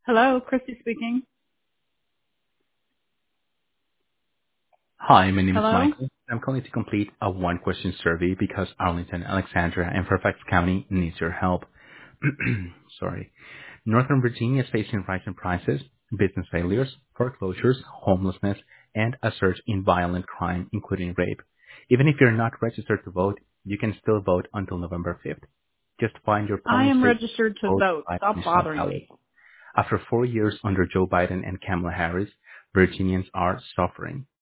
Hello, Christy speaking. Hi, my name is Hello? Michael. I'm calling to complete a one-question survey because Arlington, Alexandria, and Fairfax County needs your help. Sorry. Northern Virginia is facing rising prices, business failures, foreclosures, homelessness, and a surge in violent crime, including rape. Even if you're not registered to vote, you can still vote until November 5th. Just find your I polling am station, registered to vote vote. by Stop national bothering ballot. me. After 4 years under Joe Biden and Kamala Harris, Virginians are suffering.